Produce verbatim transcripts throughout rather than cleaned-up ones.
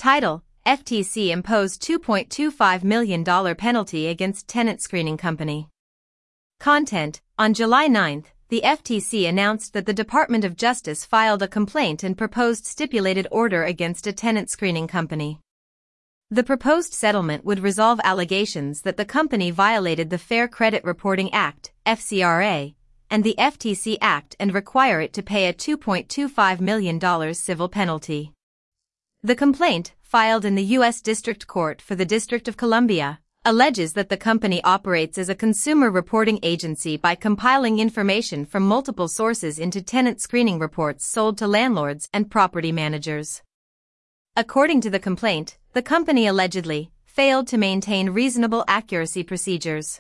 Title: F T C imposed two point two five million dollars penalty against tenant screening company. Content: On July ninth, the F T C announced that the Department of Justice filed a complaint and proposed stipulated order against a tenant screening company. The proposed settlement would resolve allegations that the company violated the Fair Credit Reporting Act, F C R A, and the F T C Act and require it to pay a two point two five million dollars civil penalty. The complaint, filed in the U S District Court for the District of Columbia, alleges that the company operates as a consumer reporting agency by compiling information from multiple sources into tenant screening reports sold to landlords and property managers. According to the complaint, the company allegedly failed to maintain reasonable accuracy procedures.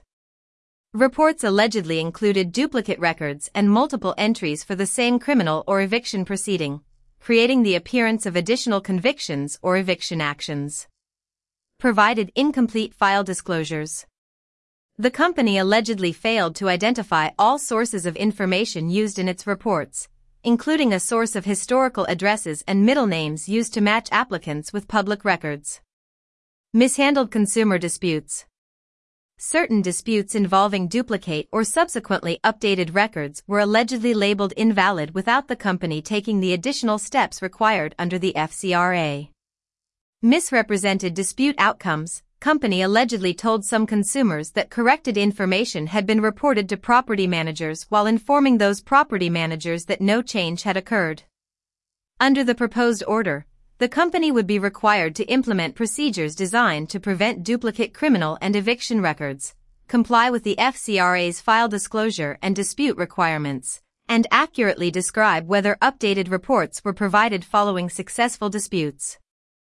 Reports allegedly included duplicate records and multiple entries for the same criminal or eviction proceeding, creating the appearance of additional convictions or eviction actions. Provided incomplete file disclosures. The company allegedly failed to identify all sources of information used in its reports, including a source of historical addresses and middle names used to match applicants with public records. Mishandled consumer disputes. Certain disputes involving duplicate or subsequently updated records were allegedly labeled invalid without the company taking the additional steps required under the F C R A. Misrepresented dispute outcomes. Company allegedly told some consumers that corrected information had been reported to property managers while informing those property managers that no change had occurred. Under the proposed order, the company would be required to implement procedures designed to prevent duplicate criminal and eviction records, comply with the F C R A's file disclosure and dispute requirements, and accurately describe whether updated reports were provided following successful disputes.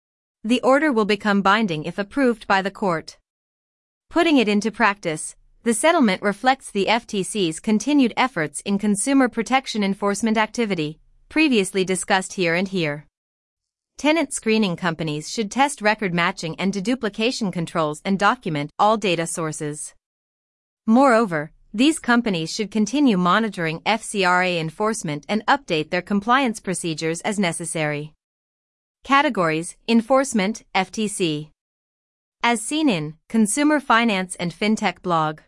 The order will become binding if approved by the court. Putting it into practice, the settlement reflects the F T C's continued efforts in consumer protection enforcement activity, previously discussed here and here. Tenant screening companies should test record matching and deduplication controls and document all data sources. Moreover, these companies should continue monitoring F C R A enforcement and update their compliance procedures as necessary. Categories: Enforcement, F T C. As seen in Consumer Finance and FinTech blog.